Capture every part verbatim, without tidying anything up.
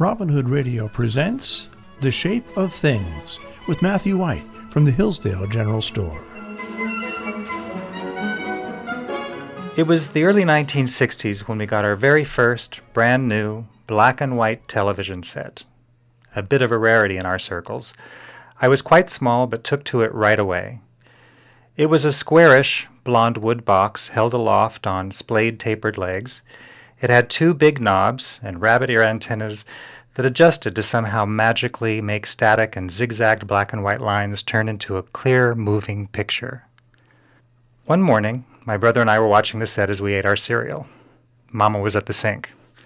Robin Hood Radio presents The Shape of Things with Matthew White from the Hillsdale General Store. It was the early nineteen sixties when we got our very first brand new black and white television set. A bit of a rarity in our circles. I was quite small but took to it right away. It was a squarish blonde wood box held aloft on splayed tapered legs. It had two big knobs and rabbit ear antennas that adjusted to somehow magically make static and zigzagged black and white lines turn into a clear, moving picture. One morning, my brother and I were watching the set as we ate our cereal. Mama was at the sink.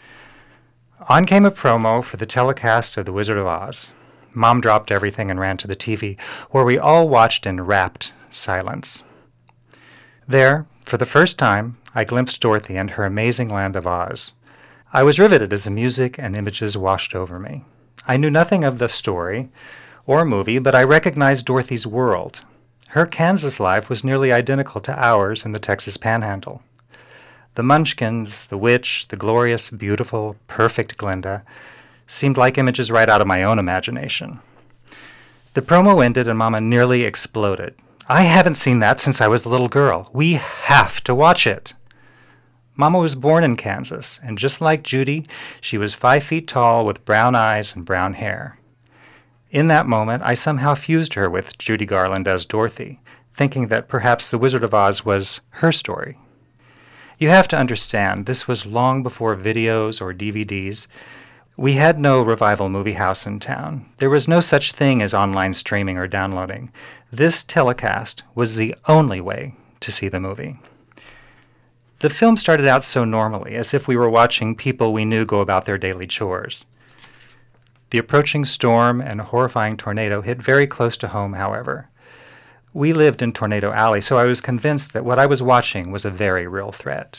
On came a promo for the telecast of The Wizard of Oz. Mom dropped everything and ran to the T V, where we all watched in rapt silence. There, for the first time, I glimpsed Dorothy and her amazing land of Oz. I was riveted as the music and images washed over me. I knew nothing of the story or movie, but I recognized Dorothy's world. Her Kansas life was nearly identical to ours in the Texas Panhandle. The Munchkins, the witch, the glorious, beautiful, perfect Glinda seemed like images right out of my own imagination. The promo ended and Mama nearly exploded. "I haven't seen that since I was a little girl. We have to watch it." Mama was born in Kansas, and just like Judy, she was five feet tall with brown eyes and brown hair. In that moment, I somehow fused her with Judy Garland as Dorothy, thinking that perhaps The Wizard of Oz was her story. You have to understand, this was long before videos or D V Ds. We had no revival movie house in town. There was no such thing as online streaming or downloading. This telecast was the only way to see the movie. The film started out so normally, as if we were watching people we knew go about their daily chores. The approaching storm and horrifying tornado hit very close to home, however. We lived in Tornado Alley, so I was convinced that what I was watching was a very real threat.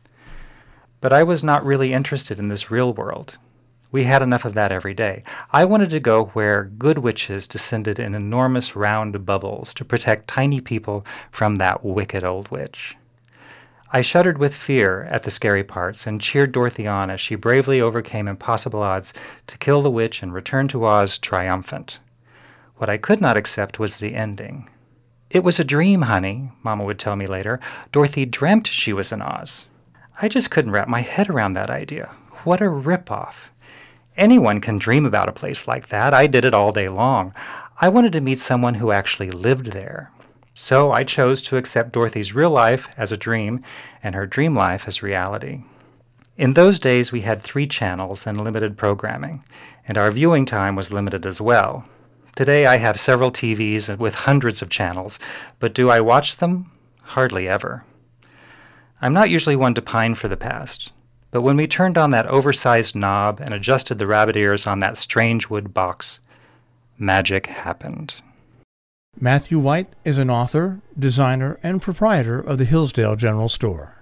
But I was not really interested in this real world. We had enough of that every day. I wanted to go where good witches descended in enormous round bubbles to protect tiny people from that wicked old witch. I shuddered with fear at the scary parts and cheered Dorothy on as she bravely overcame impossible odds to kill the witch and return to Oz triumphant. What I could not accept was the ending. "It was a dream, honey," Mama would tell me later. "Dorothy dreamt she was in Oz." I just couldn't wrap my head around that idea. What a rip-off. Anyone can dream about a place like that. I did it all day long. I wanted to meet someone who actually lived there. So I chose to accept Dorothy's real life as a dream and her dream life as reality. In those days, we had three channels and limited programming, and our viewing time was limited as well. Today, I have several T Vs with hundreds of channels, but do I watch them? Hardly ever. I'm not usually one to pine for the past, but when we turned on that oversized knob and adjusted the rabbit ears on that strange wood box, magic happened. Matthew White is an author, designer, and proprietor of the Hillsdale General Store.